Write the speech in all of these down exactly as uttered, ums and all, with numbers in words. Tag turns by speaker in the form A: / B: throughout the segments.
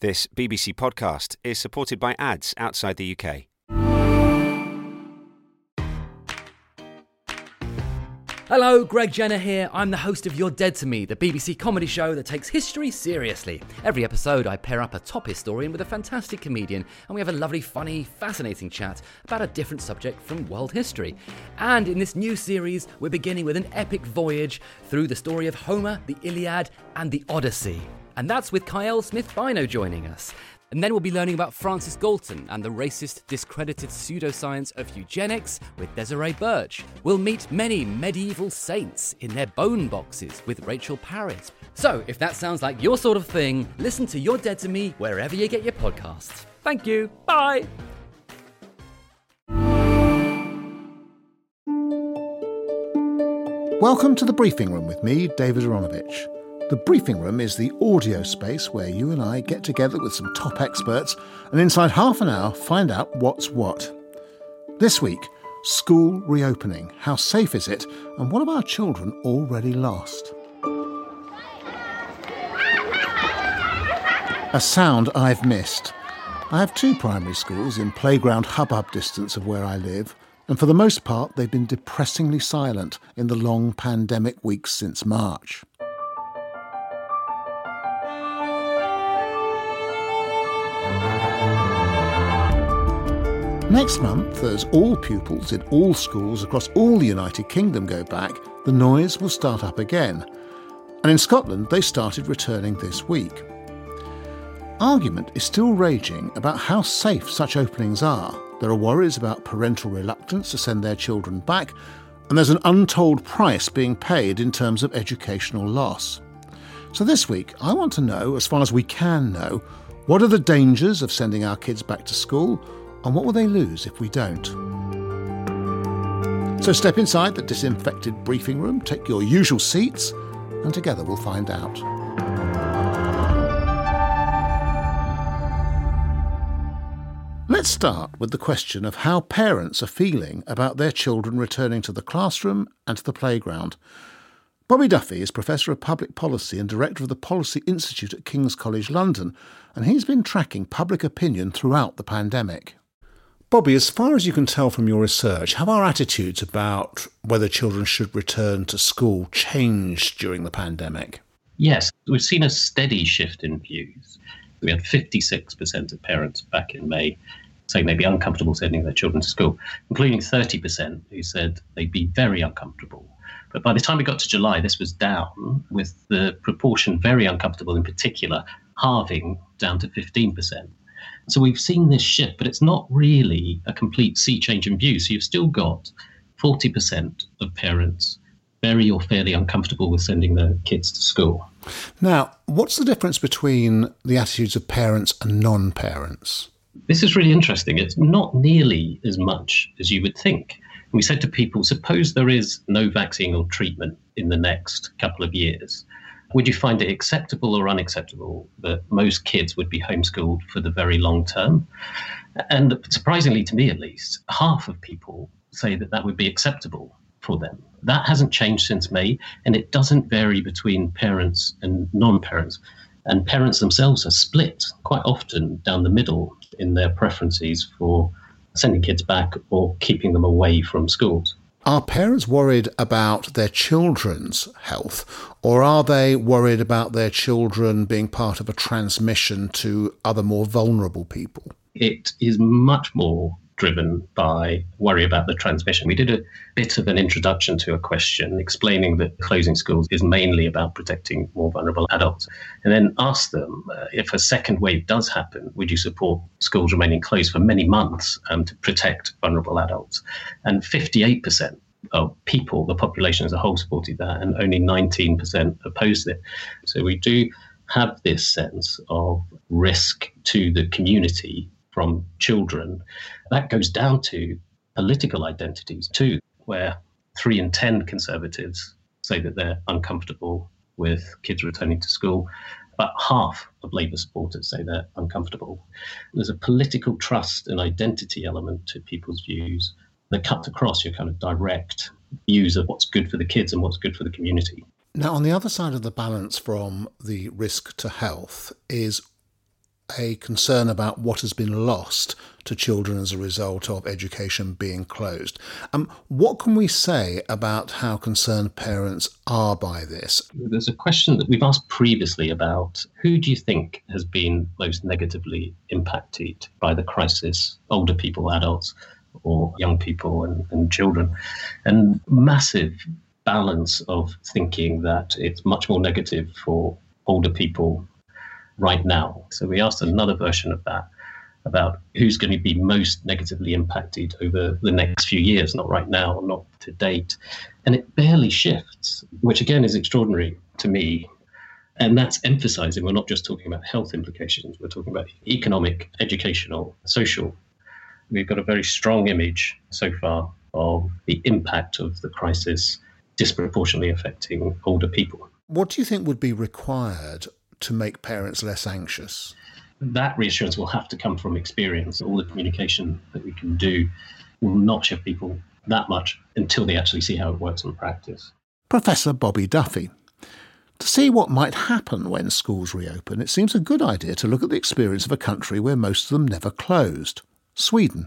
A: This B B C podcast is supported by ads outside the U K.
B: Hello, Greg Jenner here. I'm the host of You're Dead to Me, the B B C comedy show that takes history seriously. Every episode, I pair up a top historian with a fantastic comedian, and we have a lovely, funny, fascinating chat about a different subject from world history. And in this new series, we're beginning with an epic voyage through the story of Homer, the Iliad, and the Odyssey. And that's with Kyle Smith-Bino joining us. And then we'll be learning about Francis Galton and the racist, discredited pseudoscience of eugenics with Desiree Birch. We'll meet many medieval saints in their bone boxes with Rachel Parrott. So, if that sounds like your sort of thing, listen to You're Dead to Me wherever you get your podcasts. Thank you. Bye.
C: Welcome to The Briefing Room with me, David Aronovich. The Briefing Room is the audio space where you and I get together with some top experts and inside half an hour find out what's what. This week, school reopening. How safe is it? And what have our children already lost? A sound I've missed. I have two primary schools in playground hubbub distance of where I live, and for the most part they've been depressingly silent in the long pandemic weeks since March. Next month, as all pupils in all schools across all the United Kingdom go back, the noise will start up again. And in Scotland, they started returning this week. Argument is still raging about how safe such openings are. There are worries about parental reluctance to send their children back, and there's an untold price being paid in terms of educational loss. So this week, I want to know, as far as we can know, what are the dangers of sending our kids back to school? And what will they lose if we don't? So step inside the disinfected briefing room, take your usual seats, and together we'll find out. Let's start with the question of how parents are feeling about their children returning to the classroom and to the playground. Bobby Duffy is Professor of Public Policy and Director of the Policy Institute at King's College London, and he's been tracking public opinion throughout the pandemic. Bobby, as far as you can tell from your research, have our attitudes about whether children should return to school changed during the pandemic?
D: Yes, we've seen a steady shift in views. We had fifty-six percent of parents back in May saying they'd be uncomfortable sending their children to school, including thirty percent who said they'd be very uncomfortable. But by the time we got to July, this was down, with the proportion very uncomfortable in particular halving down to fifteen percent. So we've seen this shift, but it's not really a complete sea change in view. So you've still got forty percent of parents very or fairly uncomfortable with sending their kids to school.
C: Now, what's the difference between the attitudes of parents and non-parents?
D: This is really interesting. It's not nearly as much as you would think. We said to people, suppose there is no vaccine or treatment in the next couple of years. Would you find it acceptable or unacceptable that most kids would be homeschooled for the very long term? And surprisingly, to me at least, half of people say that that would be acceptable for them. That hasn't changed since May, and it doesn't vary between parents and non-parents. And parents themselves are split quite often down the middle in their preferences for sending kids back or keeping them away from schools.
C: Are parents worried about their children's health, or are they worried about their children being part of a transmission to other more vulnerable people?
D: It is much more driven by worry about the transmission. We did a bit of an introduction to a question explaining that closing schools is mainly about protecting more vulnerable adults, and then asked them uh, if a second wave does happen, would you support schools remaining closed for many months um, to protect vulnerable adults? And fifty-eight percent of people, the population as a whole, supported that, and only nineteen percent opposed it. So we do have this sense of risk to the community from children. That goes down to political identities too, where three in ten Conservatives say that they're uncomfortable with kids returning to school. About half of Labour supporters say they're uncomfortable. There's a political trust and identity element to people's views that cuts across your kind of direct views of what's good for the kids and what's good for the community.
C: Now, on the other side of the balance from the risk to health is a concern about what has been lost to children as a result of education being closed. Um, what can we say about how concerned parents are by this?
D: There's a question that we've asked previously about who do you think has been most negatively impacted by the crisis, older people, adults, or young people and, and children? And massive balance of thinking that it's much more negative for older people right now. So we asked another version of that about who's going to be most negatively impacted over the next few years, not right now, not to date. And it barely shifts, which again is extraordinary to me. And that's emphasizing we're not just talking about health implications, we're talking about economic, educational, social. We've got a very strong image so far of the impact of the crisis disproportionately affecting older people.
C: What do you think would be required to make parents less anxious?
D: That reassurance will have to come from experience. All the communication that we can do will not shift people that much until they actually see how it works in practice.
C: Professor Bobby Duffy. To see what might happen when schools reopen, it seems a good idea to look at the experience of a country where most of them never closed, Sweden.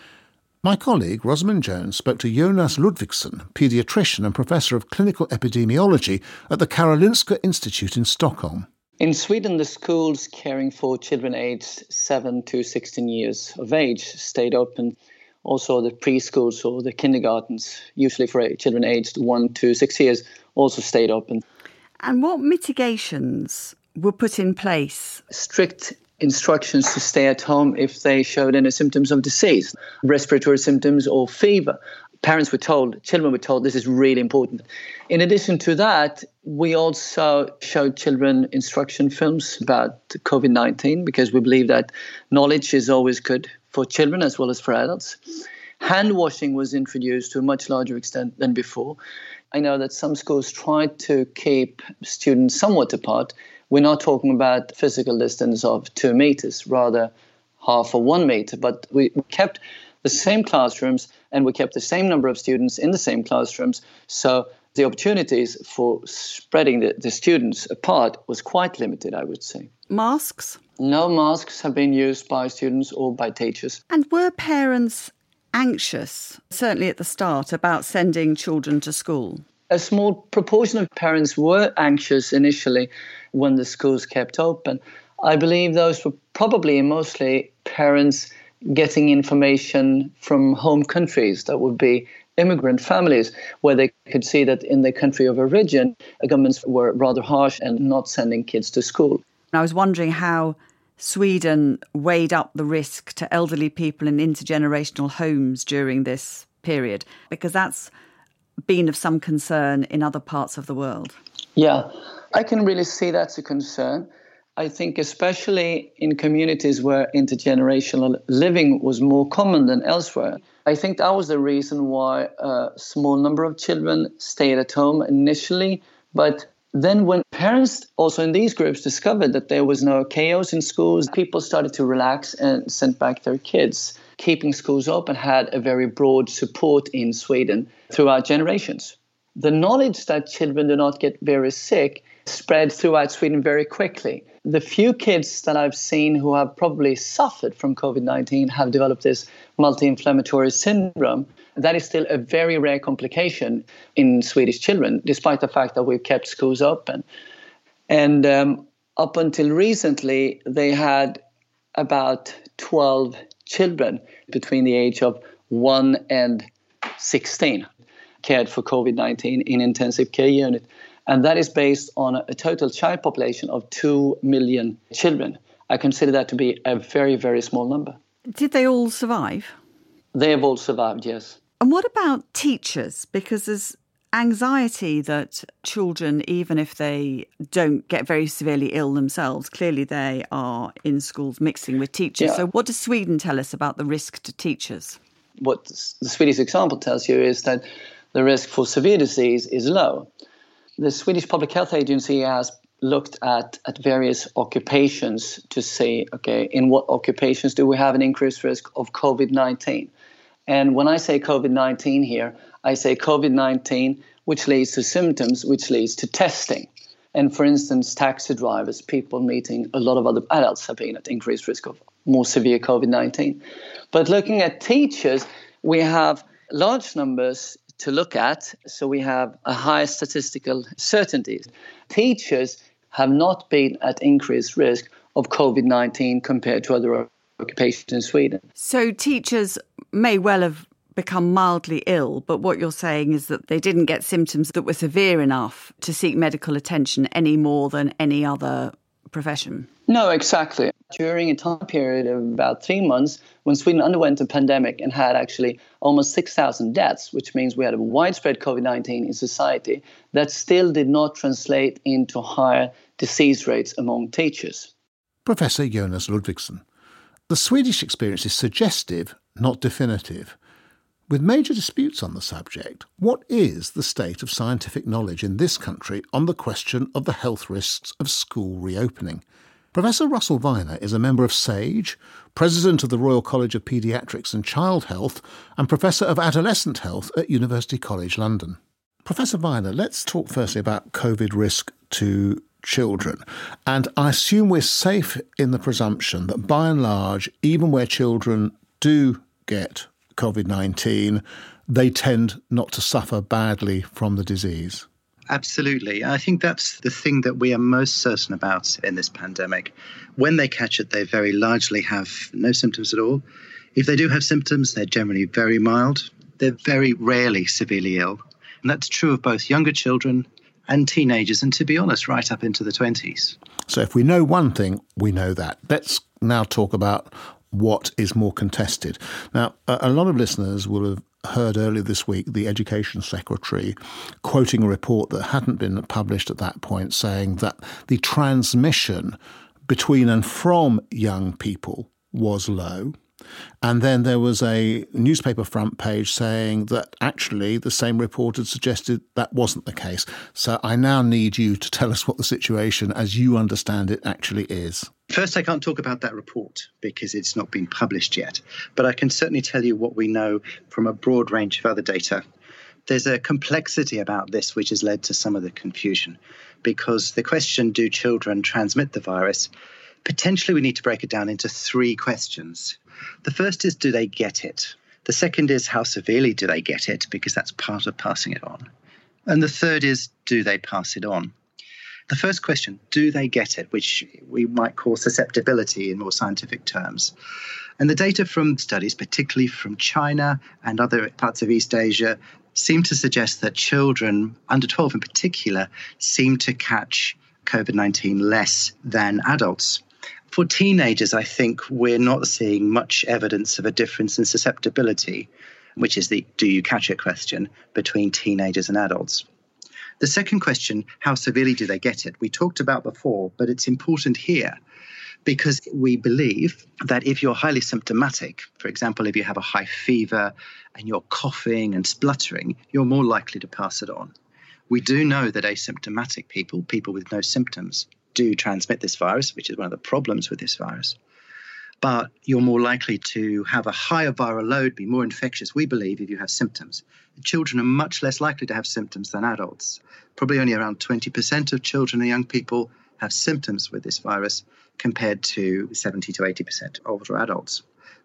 C: My colleague Rosamund Jones spoke to Jonas Ludvigsson, paediatrician and professor of clinical epidemiology at the Karolinska Institute in Stockholm.
E: In Sweden, the schools caring for children aged seven to sixteen years of age stayed open. Also, the preschools or the kindergartens, usually for children aged one to six years, also stayed open.
F: And what mitigations were put in place?
E: Strict instructions to stay at home if they showed any symptoms of disease, respiratory symptoms or fever. Parents were told, children were told this is really important. In addition to that, we also showed children instruction films about covid nineteen because we believe that knowledge is always good for children as well as for adults. Hand washing was introduced to a much larger extent than before. I know that some schools tried to keep students somewhat apart. We're not talking about physical distance of two meters, rather half or one meter, but we kept the same classrooms and we kept the same number of students in the same classrooms. So the opportunities for spreading the, the students apart was quite limited, I would say.
F: Masks?
E: No masks have been used by students or by teachers.
F: And were parents anxious, certainly at the start, about sending children to school?
E: A small proportion of parents were anxious initially when the schools kept open. I believe those were probably mostly parents getting information from home countries, that would be immigrant families, where they could see that in their country of origin, governments were rather harsh and not sending kids to school.
F: I was wondering how Sweden weighed up the risk to elderly people in intergenerational homes during this period, because that's been of some concern in other parts of the world.
E: Yeah, I can really see that's a concern. I think especially in communities where intergenerational living was more common than elsewhere. I think that was the reason why a small number of children stayed at home initially. But then when parents also in these groups discovered that there was no chaos in schools, people started to relax and sent back their kids. Keeping schools open had a very broad support in Sweden throughout generations. The knowledge that children do not get very sick spread throughout Sweden very quickly. The few kids that I've seen who have probably suffered from covid nineteen have developed this multi-inflammatory syndrome. That is still a very rare complication in Swedish children, despite the fact that we've kept schools open. And um, up until recently, they had about twelve children between the age of one and sixteen cared for covid nineteen in intensive care unit. And that is based on a total child population of two million children. I consider that to be a very, very small number.
F: Did they all survive?
E: They have all survived, yes.
F: And what about teachers? Because there's anxiety that children, even if they don't get very severely ill themselves, clearly they are in schools mixing with teachers.
E: Yeah.
F: So what does Sweden tell us about the risk to teachers?
E: What the Swedish example tells you is that the risk for severe disease is low. The Swedish Public Health Agency has looked at, at various occupations to see, okay, in what occupations do we have an increased risk of covid nineteen? And when I say covid nineteen here, I say covid nineteen, which leads to symptoms, which leads to testing. And for instance, taxi drivers, people meeting a lot of other adults have been at increased risk of more severe COVID nineteen. But looking at teachers, we have large numbers to look at. So we have a high statistical certainty. Teachers have not been at increased risk of COVID nineteen compared to other occupations in Sweden.
F: So teachers may well have become mildly ill, but what you're saying is that they didn't get symptoms that were severe enough to seek medical attention any more than any other profession.
E: No, exactly. During a time period of about three months, when Sweden underwent a pandemic and had actually almost six thousand deaths, which means we had a widespread COVID nineteen in society, that still did not translate into higher disease rates among teachers.
C: Professor Jonas Ludvigsson. The Swedish experience is suggestive, not definitive. With major disputes on the subject, what is the state of scientific knowledge in this country on the question of the health risks of school reopening? Professor Russell Viner is a member of SAGE, President of the Royal College of Paediatrics and Child Health, and Professor of Adolescent Health at University College London. Professor Viner, let's talk firstly about COVID risk to children. And I assume we're safe in the presumption that by and large, even where children do get COVID nineteen, they tend not to suffer badly from the disease.
G: Absolutely. I think that's the thing that we are most certain about in this pandemic. When they catch it, they very largely have no symptoms at all. If they do have symptoms, they're generally very mild. They're very rarely severely ill. And that's true of both younger children and teenagers, and to be honest, right up into the twenties.
C: So if we know one thing, we know that. Let's now talk about what is more contested. Now, a lot of listeners will have heard earlier this week the Education Secretary quoting a report that hadn't been published at that point, saying that the transmission between and from young people was low. And then there was a newspaper front page saying that actually the same report had suggested that wasn't the case. So I now need you to tell us what the situation, as you understand it, actually is.
G: First, I can't talk about that report because it's not been published yet, but I can certainly tell you what we know from a broad range of other data. There's a complexity about this which has led to some of the confusion, because the question, do children transmit the virus? Potentially we need to break it down into three questions. The first is, do they get it? The second is, how severely do they get it? Because that's part of passing it on. And the third is, do they pass it on? The first question, do they get it, which we might call susceptibility in more scientific terms. And the data from studies, particularly from China and other parts of East Asia, seem to suggest that children, under twelve in particular, seem to catch COVID nineteen less than adults. For teenagers, I think we're not seeing much evidence of a difference in susceptibility, which is the do you catch it question, between teenagers and adults. The second question, how severely do they get it? We talked about before, but it's important here because we believe that if you're highly symptomatic, for example, if you have a high fever and you're coughing and spluttering, you're more likely to pass it on. We do know that asymptomatic people, people with no symptoms, do transmit this virus, which is one of the problems with this virus. But you're more likely to have a higher viral load, be more infectious, we believe, if you have symptoms. Children are much less likely to have symptoms than adults. Probably only around twenty percent of children and young people have symptoms with this virus compared to seventy to eighty percent of older adults.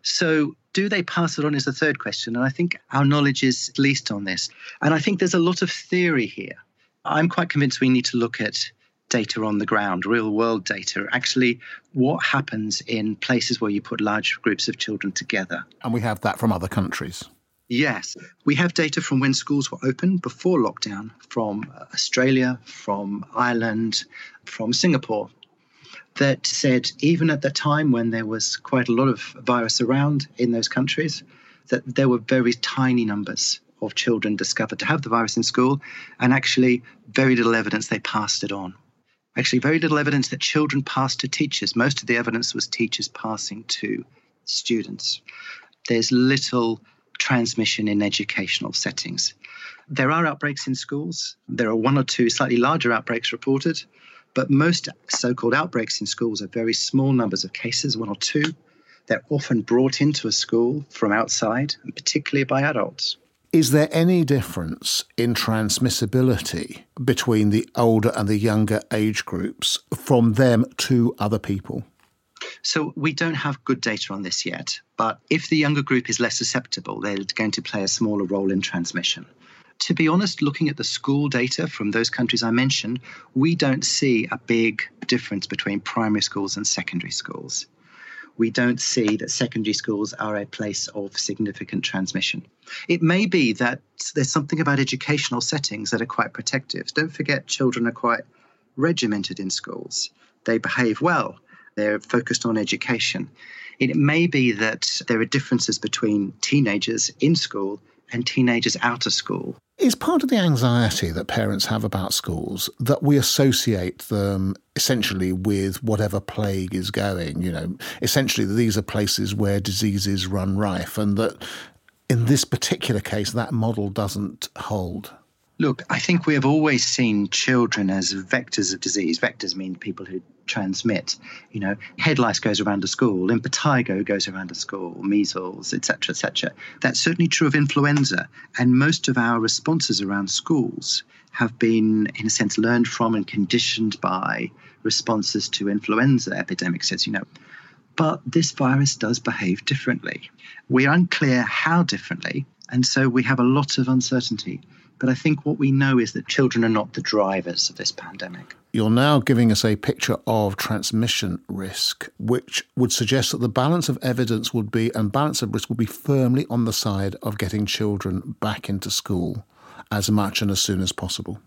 G: So do they pass it on is the third question. And I think our knowledge is least on this. And I think there's a lot of theory here. I'm quite convinced we need to look at data on the ground, real world data, actually what happens in places where you put large groups of children together.
C: And we have that from other countries.
G: Yes. We have data from when schools were open before lockdown, from Australia, from Ireland, from Singapore, that said even at the time when there was quite a lot of virus around in those countries, that there were very tiny numbers of children discovered to have the virus in school, and actually very little evidence they passed it on. Actually, very little evidence that children passed to teachers. Most of the evidence was teachers passing to students. There's little transmission in educational settings. There are outbreaks in schools. There are one or two slightly larger outbreaks reported, but most so-called outbreaks in schools are very small numbers of cases, one or two. They're often brought into a school from outside, and particularly by adults.
C: Is there any difference in transmissibility between the older and the younger age groups from them to other people?
G: So we don't have good data on this yet, but if the younger group is less susceptible, they're going to play a smaller role in transmission. To be honest, looking at the school data from those countries I mentioned, we don't see a big difference between primary schools and secondary schools. We don't see that secondary schools are a place of significant transmission. It may be that there's something about educational settings that are quite protective. Don't forget, children are quite regimented in schools. They behave well. They're focused on education. It may be that there are differences between teenagers in school and teenagers out of school.
C: Is part of the anxiety that parents have about schools that we associate them essentially with whatever plague is going, you know, essentially these are places where diseases run rife, and that in this particular case that model doesn't hold?
G: Look, I think we have always seen children as vectors of disease. Vectors mean people who transmit. You know, head lice goes around a school, impetigo goes around a school, measles, et cetera, et cetera. That's certainly true of influenza. And most of our responses around schools have been, in a sense, learned from and conditioned by responses to influenza epidemics, as you know. But this virus does behave differently. We are unclear how differently, and so we have a lot of uncertainty. But I think what we know is that children are not the drivers of this pandemic.
C: You're now giving us a picture of transmission risk, which would suggest that the balance of evidence would be, and balance of risk would be firmly on the side of getting children back into school as much and as soon as possible.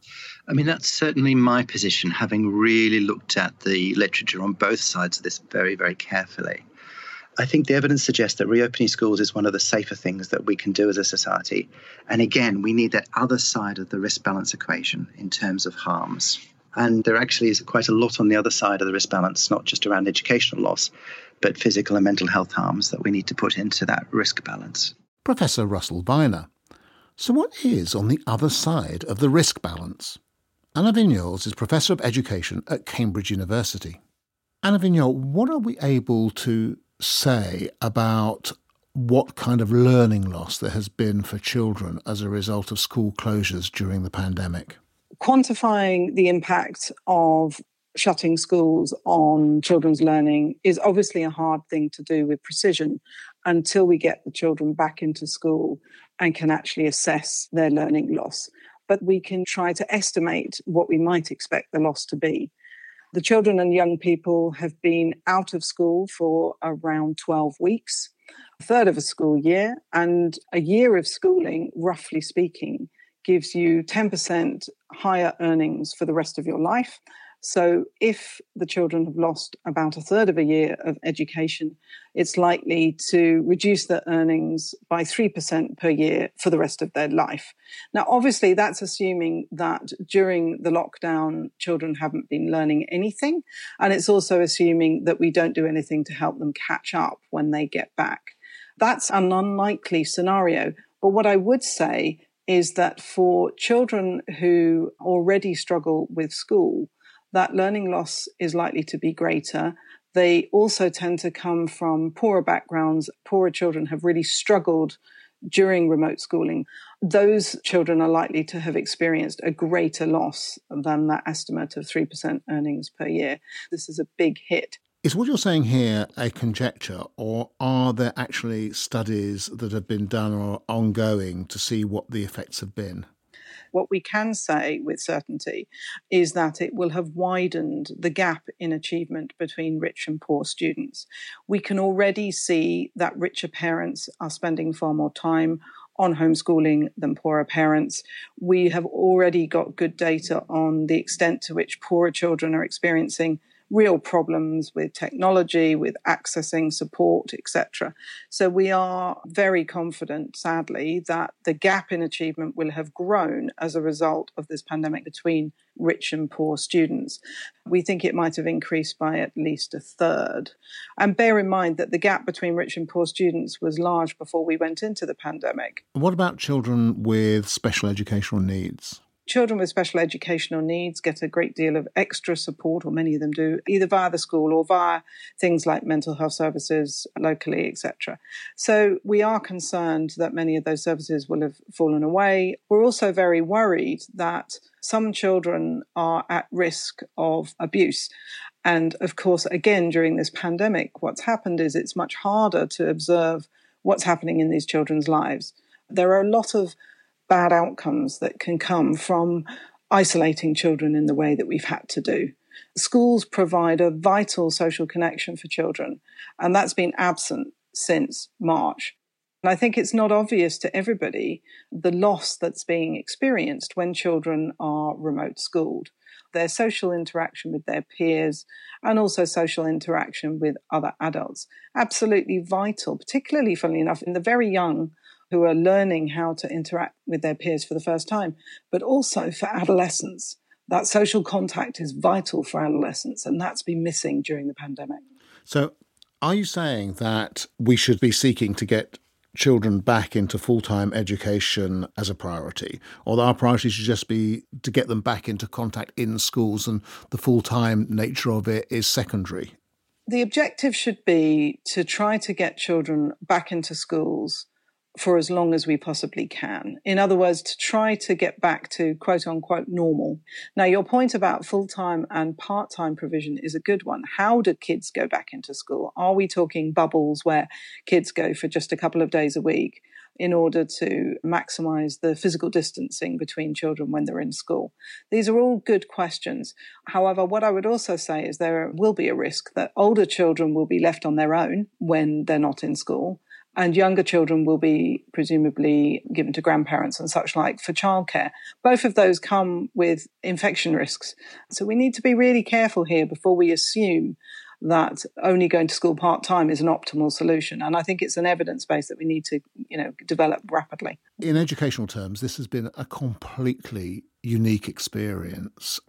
G: I mean, that's certainly my position, having really looked at the literature on both sides of this very, very carefully. I think the evidence suggests that reopening schools is one of the safer things that we can do as a society. And again, we need that other side of the risk balance equation in terms of harms. And there actually is quite a lot on the other side of the risk balance, not just around educational loss, but physical and mental health harms that we need to put into that risk balance.
C: Professor Russell Viner. So what is on the other side of the risk balance? Anna Vignoles is Professor of Education at Cambridge University. Anna Vignoles, what are we able to say about what kind of learning loss there has been for children as a result of school closures during the pandemic?
H: Quantifying the impact of shutting schools on children's learning is obviously a hard thing to do with precision until we get the children back into school and can actually assess their learning loss. But we can try to estimate what we might expect the loss to be. The children and young people have been out of school for around twelve weeks, a third of a school year, and a year of schooling, roughly speaking, gives you ten percent higher earnings for the rest of your life. So if the children have lost about a third of a year of education, it's likely to reduce their earnings by three percent per year for the rest of their life. Now, obviously, that's assuming that during the lockdown, children haven't been learning anything. And it's also assuming that we don't do anything to help them catch up when they get back. That's an unlikely scenario. But what I would say is that for children who already struggle with school, that learning loss is likely to be greater. They also tend to come from poorer backgrounds. Poorer children have really struggled during remote schooling. Those children are likely to have experienced a greater loss than that estimate of three percent earnings per year. This is a big hit.
C: Is what you're saying here a conjecture, or are there actually studies that have been done or are ongoing to see what the effects have been?
H: What we can say with certainty is that it will have widened the gap in achievement between rich and poor students. We can already see that richer parents are spending far more time on homeschooling than poorer parents. We have already got good data on the extent to which poorer children are experiencing real problems with technology, with accessing support, et cetera. So we are very confident, sadly, that the gap in achievement will have grown as a result of this pandemic between rich and poor students. We think it might have increased by at least a third. And bear in mind that the gap between rich and poor students was large before we went into the pandemic.
C: What about children with special educational needs?
H: children with special educational needs get a great deal of extra support, or many of them do, either via the school or via things like mental health services locally, et cetera. So we are concerned that many of those services will have fallen away. We're also very worried that some children are at risk of abuse. And of course, again, during this pandemic, what's happened is it's much harder to observe what's happening in these children's lives. There are a lot of bad outcomes that can come from isolating children in the way that we've had to do. Schools provide a vital social connection for children, and that's been absent since March. And I think it's not obvious to everybody the loss that's being experienced when children are remote schooled. Their social interaction with their peers and also social interaction with other adults. Absolutely vital, particularly, funnily enough, in the very young who are learning how to interact with their peers for the first time, but also for adolescents. That social contact is vital for adolescents, and that's been missing during the pandemic.
C: So are you saying that we should be seeking to get children back into full-time education as a priority, or that our priority should just be to get them back into contact in schools and the full-time nature of it is secondary?
H: The objective should be to try to get children back into schools for as long as we possibly can. In other words, to try to get back to quote unquote normal. Now, your point about full-time and part-time provision is a good one. How do kids go back into school? Are we talking bubbles where kids go for just a couple of days a week in order to maximize the physical distancing between children when they're in school? These are all good questions. However, what I would also say is there will be a risk that older children will be left on their own when they're not in school, and younger children will be presumably given to grandparents and such like for childcare. Both of those come with infection risks. So we need to be really careful here before we assume that only going to school part-time is an optimal solution. And I think it's an evidence base that we need to, you know, develop rapidly.
C: In educational terms, this has been a completely unique experience.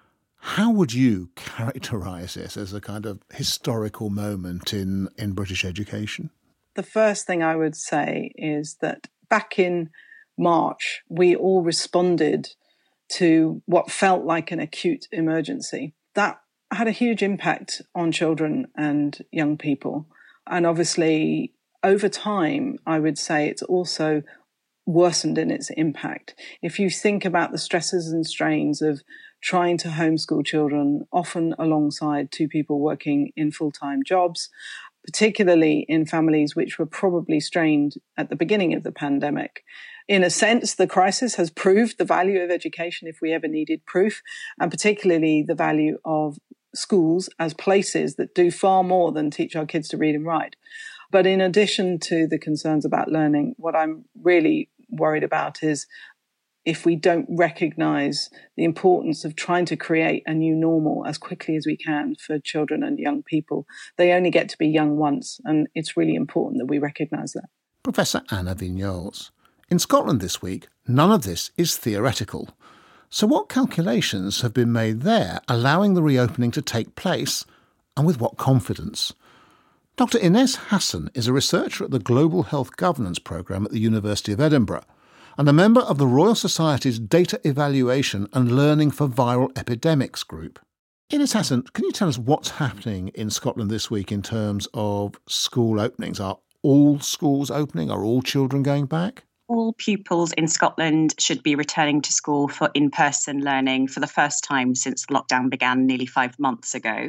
C: How would you characterise this as a kind of historical moment in, in British education?
H: The first thing I would say is that back in March, we all responded to what felt like an acute emergency. That had a huge impact on children and young people. And obviously, over time, I would say it's also worsened in its impact. If you think about the stresses and strains of trying to homeschool children, often alongside two people working in full-time jobs, particularly in families which were probably strained at the beginning of the pandemic. In a sense, the crisis has proved the value of education if we ever needed proof, and particularly the value of schools as places that do far more than teach our kids to read and write. But in addition to the concerns about learning, what I'm really worried about is if we don't recognise the importance of trying to create a new normal as quickly as we can for children and young people. They only get to be young once, and it's really important that we recognise that.
C: Professor Anna Vignoles. In Scotland this week, none of this is theoretical. So what calculations have been made there, allowing the reopening to take place, and with what confidence? Doctor Inez Hassan is a researcher at the Global Health Governance Programme at the University of Edinburgh, and a member of the Royal Society's Data Evaluation and Learning for Viral Epidemics group. Inez Hassan, can you tell us what's happening in Scotland this week in terms of school openings? Are all schools opening? Are all children going back?
I: All pupils in Scotland should be returning to school for in-person learning for the first time since lockdown began nearly five months ago.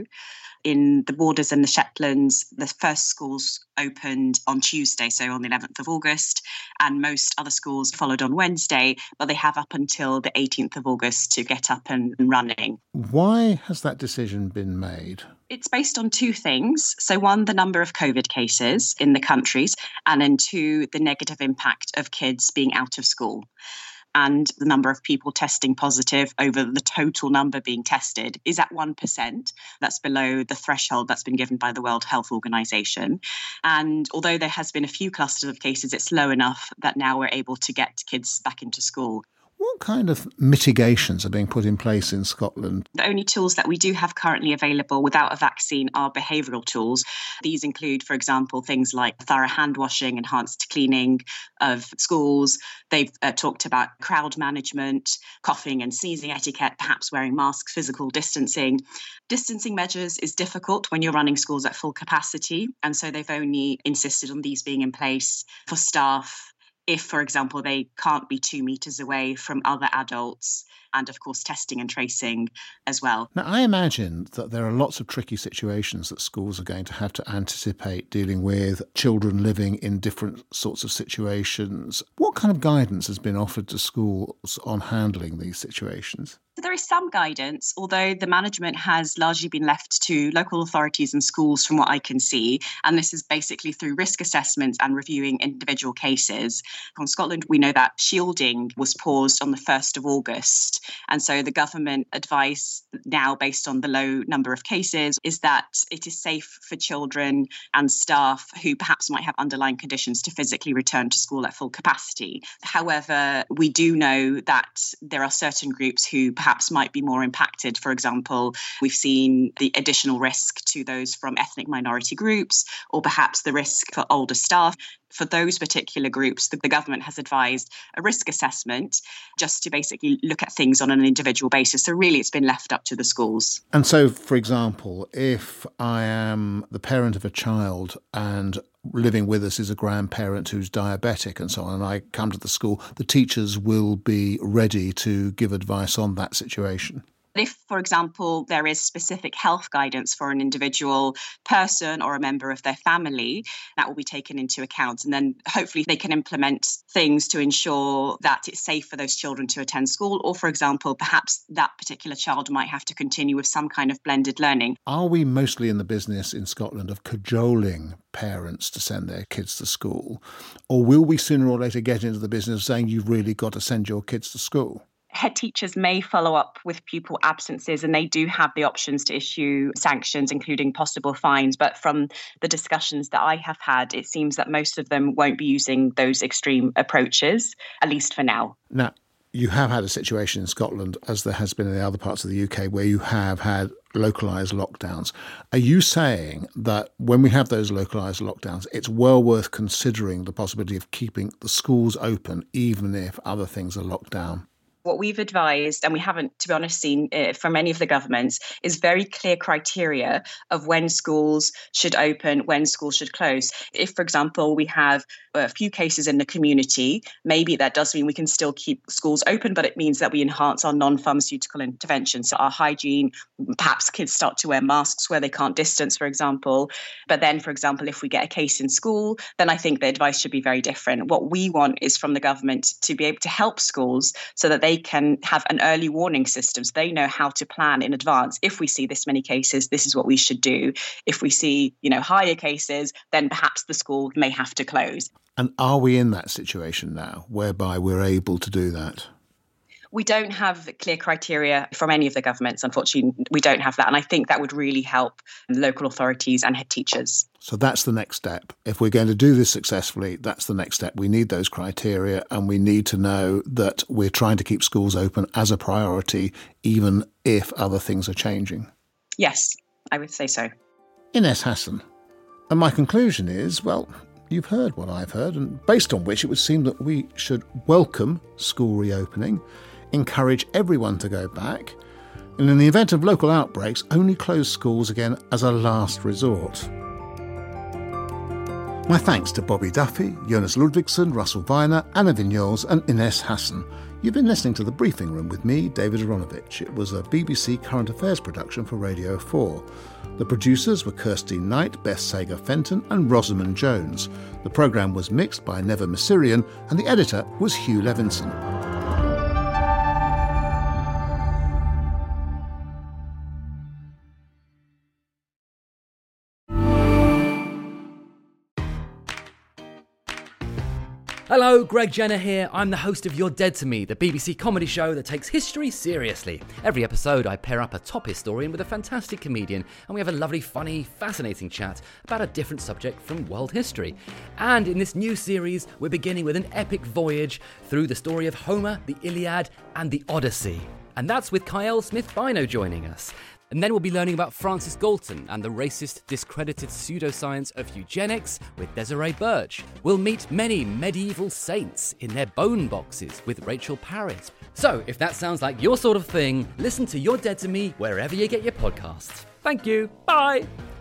I: In the Borders and the Shetlands, the first schools opened on Tuesday, so on the eleventh of August, and most other schools followed on Wednesday, but they have up until the eighteenth of August to get up and running.
C: Why has that decision been made?
I: It's based on two things. So one, the number of COVID cases in the countries, and then two, the negative impact of kids being out of school. And the number of people testing positive over the total number being tested is at one percent. That's below the threshold that's been given by the World Health Organization. And although there has been a few clusters of cases, it's low enough that now we're able to get kids back into school.
C: What kind of mitigations are being put in place in Scotland?
I: The only tools that we do have currently available without a vaccine are behavioural tools. These include, for example, things like thorough hand washing, enhanced cleaning of schools. They've uh, talked about crowd management, coughing and sneezing etiquette, perhaps wearing masks, physical distancing. Distancing measures is difficult when you're running schools at full capacity. And so they've only insisted on these being in place for staff if, for example, they can't be two metres away from other adults, and of course testing and tracing as well.
C: Now, I imagine that there are lots of tricky situations that schools are going to have to anticipate dealing with, children living in different sorts of situations. What kind of guidance has been offered to schools on handling these situations?
I: There is some guidance, although the management has largely been left to local authorities and schools from what I can see. And this is basically through risk assessments and reviewing individual cases. In Scotland, we know that shielding was paused on the first of August. And so the government advice now, based on the low number of cases, is that it is safe for children and staff who perhaps might have underlying conditions to physically return to school at full capacity. However, we do know that there are certain groups who perhaps perhaps might be more impacted. For example, we've seen the additional risk to those from ethnic minority groups, or perhaps the risk for older staff. For those particular groups, the, the government has advised a risk assessment just to basically look at things on an individual basis. So really, it's been left up to the schools.
C: And so, for example, if I am the parent of a child and living with us is a grandparent who's diabetic and so on, and I come to the school, the teachers will be ready to give advice on that situation.
I: If, for example, there is specific health guidance for an individual person or a member of their family, that will be taken into account. And then hopefully they can implement things to ensure that it's safe for those children to attend school. Or, for example, perhaps that particular child might have to continue with some kind of blended learning.
C: Are we mostly in the business in Scotland of cajoling parents to send their kids to school? Or will we sooner or later get into the business of saying you've really got to send your kids to school?
I: Head teachers may follow up with pupil absences, and they do have the options to issue sanctions, including possible fines. But from the discussions that I have had, it seems that most of them won't be using those extreme approaches, at least for now.
C: Now, you have had a situation in Scotland, as there has been in the other parts of the U K, where you have had localised lockdowns. Are you saying that when we have those localised lockdowns, it's well worth considering the possibility of keeping the schools open, even if other things are locked down?
I: What we've advised, and we haven't, to be honest, seen it from any of the governments, is very clear criteria of when schools should open, when schools should close. If, for example, we have a few cases in the community, maybe that does mean we can still keep schools open, but it means that we enhance our non-pharmaceutical interventions. So our hygiene, perhaps kids start to wear masks where they can't distance, for example. But then, for example, if we get a case in school, then I think the advice should be very different. What we want is from the government to be able to help schools so that they can have an early warning system, so they know how to plan in advance. If we see this many cases, this is what we should do. If we see, you know, higher cases, then perhaps the school may have to close.
C: And are we in that situation now, whereby we're able to do that?
I: We don't have clear criteria from any of the governments, unfortunately. We don't have that. And I think that would really help local authorities and head teachers.
C: So that's the next step. If we're going to do this successfully, that's the next step. We need those criteria, and we need to know that we're trying to keep schools open as a priority, even if other things are changing.
I: Yes, I would say so.
C: Ines Hassan. And my conclusion is, well, you've heard what I've heard, and based on which it would seem that we should welcome school reopening, encourage everyone to go back, and in the event of local outbreaks, only close schools again as a last resort. My thanks to Bobby Duffy, Jonas Ludvigsson, Russell Viner, Anna Vignoles and Ines Hassan. You've been listening to The Briefing Room with me, David Aronovich. It was a B B C Current Affairs production for Radio four. The producers were Kirsty Knight, Beth Sager-Fenton and Rosamond Jones. The programme was mixed by Neva Masirian and the editor was Hugh Levinson.
B: Hello, Greg Jenner here. I'm the host of You're Dead to Me, the B B C comedy show that takes history seriously. Every episode, I pair up a top historian with a fantastic comedian, and we have a lovely, funny, fascinating chat about a different subject from world history. And in this new series, we're beginning with an epic voyage through the story of Homer, the Iliad, and the Odyssey. And that's with Kyle Smith-Bino joining us. And then we'll be learning about Francis Galton and the racist, discredited pseudoscience of eugenics with Desiree Birch. We'll meet many medieval saints in their bone boxes with Rachel Parrott. So, if that sounds like your sort of thing, listen to You're Dead to Me wherever you get your podcasts. Thank you. Bye.